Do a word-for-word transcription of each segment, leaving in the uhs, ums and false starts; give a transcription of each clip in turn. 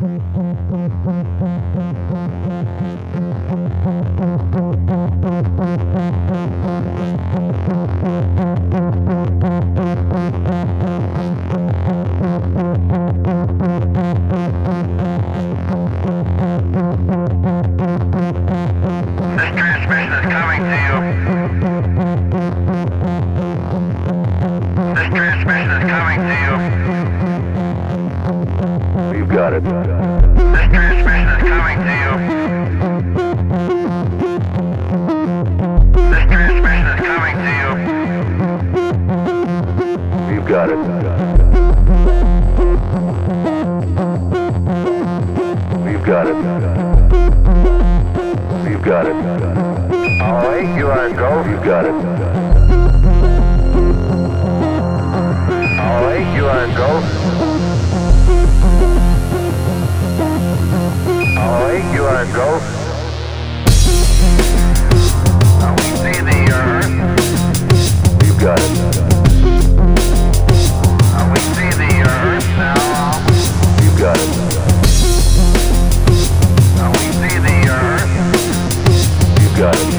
Got it. This transmission is coming to you. This transmission is coming to you. You've got it. We've got it. We've got it. All right, you are go. You've got it. All right, you are go. All right, you are go. Now we see the earth. You've got it. Now we see the earth now. You've got it. Now we see the earth. You've got it.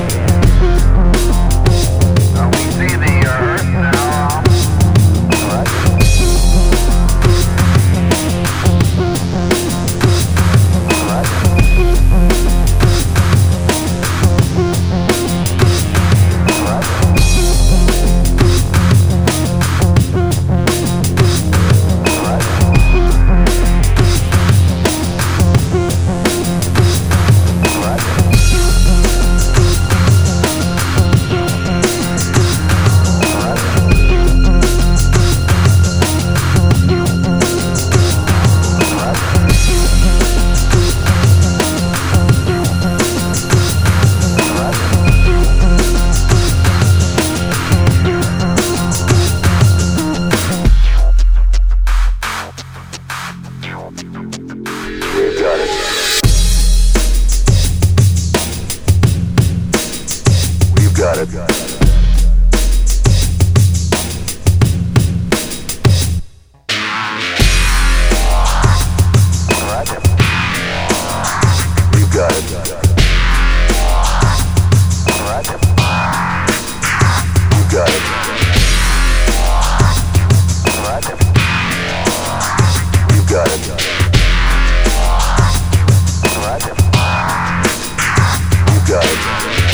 Now we see the earth now. All right. Got it. All right. You got it. All right. You got it. All right. You got it. All right. You got it.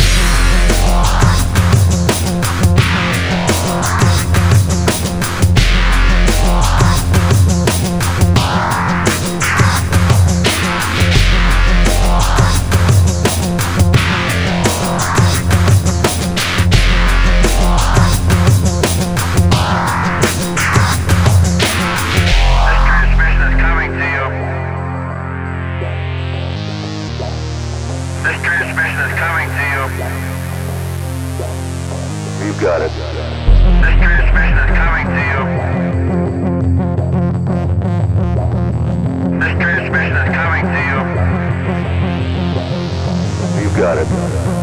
This transmission is coming to you. You've got it. This transmission is coming to you. This transmission is coming to you. You've got it.